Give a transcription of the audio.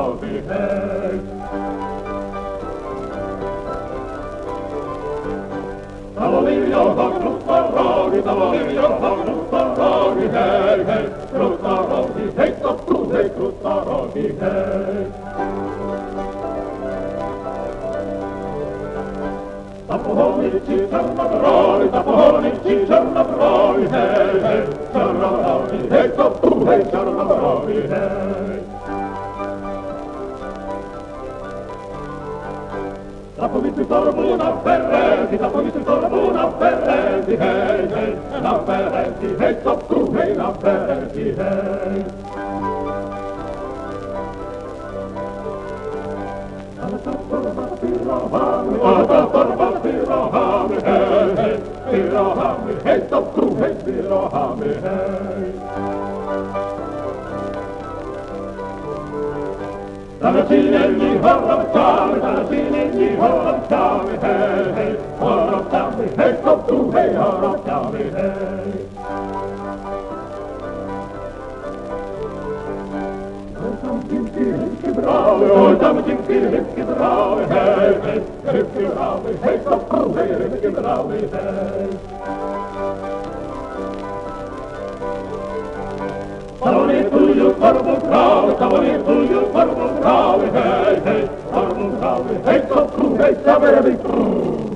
robi, hej. Zavolio ho Krutorogi, zavolio ho Krutorogi, hej, hej. Krutorogi, hej, to tu, hej, Krutorogi, hej. Zapohonici czarnobroi, hej, hej, czarnobroi, hej, to tu, hej, czarnobroi, hej. Zapomnijcie torbu na Ferenzi, zapomnijcie torbu na Ferenzi, hej, hej, na Ferenzi, hej, to tu, hej, na Ferenzi, hej. Ale ta torba z pirochami, a ta torba z pirochami, hej, hej, pirochami, hej, to tu, hej, pirochami, hej. Zalecinieni chorobcami, hej, hej, chorobcami, hej, to tu, hej, chorobcami, hej. Oj, tam dzięki rybki brały, hej, hej, rybki brały, hej, to tu, hej, rybki brały, hej. Zawolituju torbu brały, hej, hej, torbu brały, hej, to tu, hej, zaberemy tu.